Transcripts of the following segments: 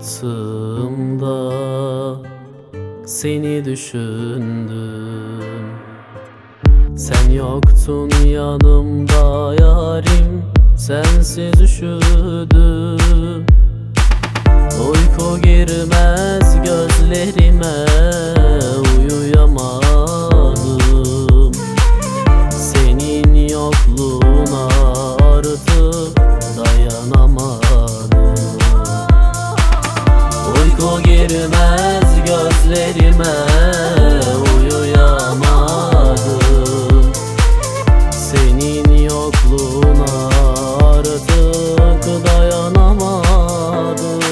yattığımda seni düşündüm. Sen yoktun yanımda yarim, sensiz üşüdüm. Uyku girmez gözlerime, uyuyamadım. Senin yokluğuna artık dayanamadım. Uyku girmez gözlerime, uyuyamadım. Senin yokluğuna artık dayanamadım.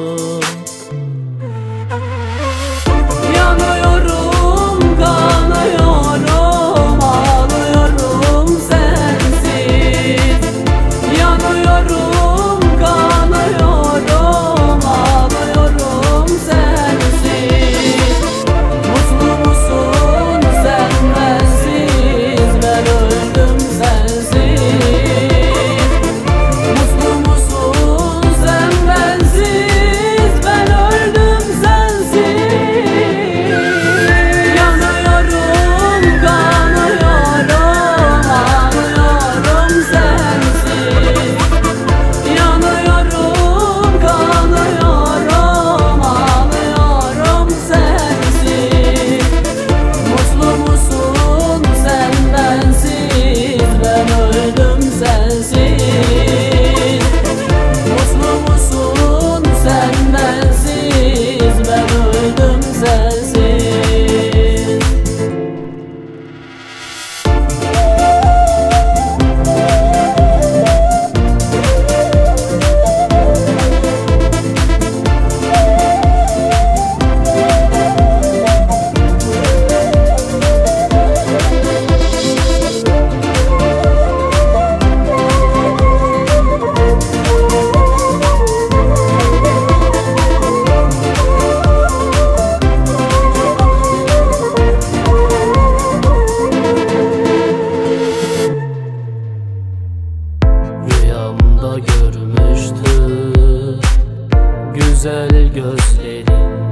Yanıyorum, kanıyorum, ağlıyorum sensiz. Yanıyorum, kanıyorum, ağlıyorum sensiz. Mutlu musun sen bensiz, ben öldüm sensiz. Mutlu musun sen bensiz, ben öldüm sensiz. Yanıyorum, kanıyorum, ağlıyorum sensiz. Yanıyorum, kanıyorum, ağlıyorum sensiz. Mutlu musun sen bensiz, ben öldüm sensiz. Mutlu musun sen bensiz, ben öldüm sensiz. Rüyamda görmüştüm güzel gözlerin,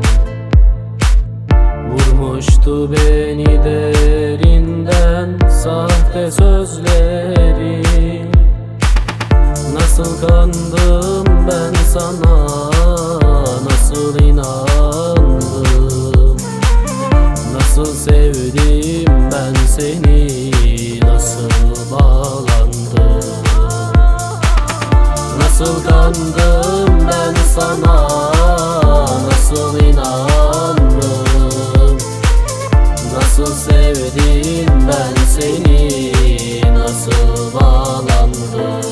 vurmuştu beni derinden sahte sözlerin. Nasıl kandım ben sana, nasıl inandım, nasıl sevdim ben seni, nasıl bağlandım. Nasıl kandım ben sana, nasıl inandım, nasıl sevdim ben seni, nasıl bağlandım.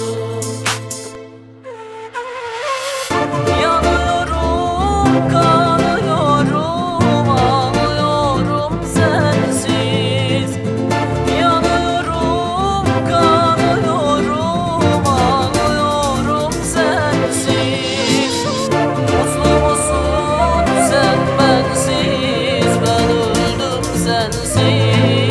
Yanıyorum, kanıyorum, ağlıyorum sensiz. Yanıyorum, kanıyorum, ağlıyorum sensiz. Mutlu musun sen bensiz, ben öldüm sensiz.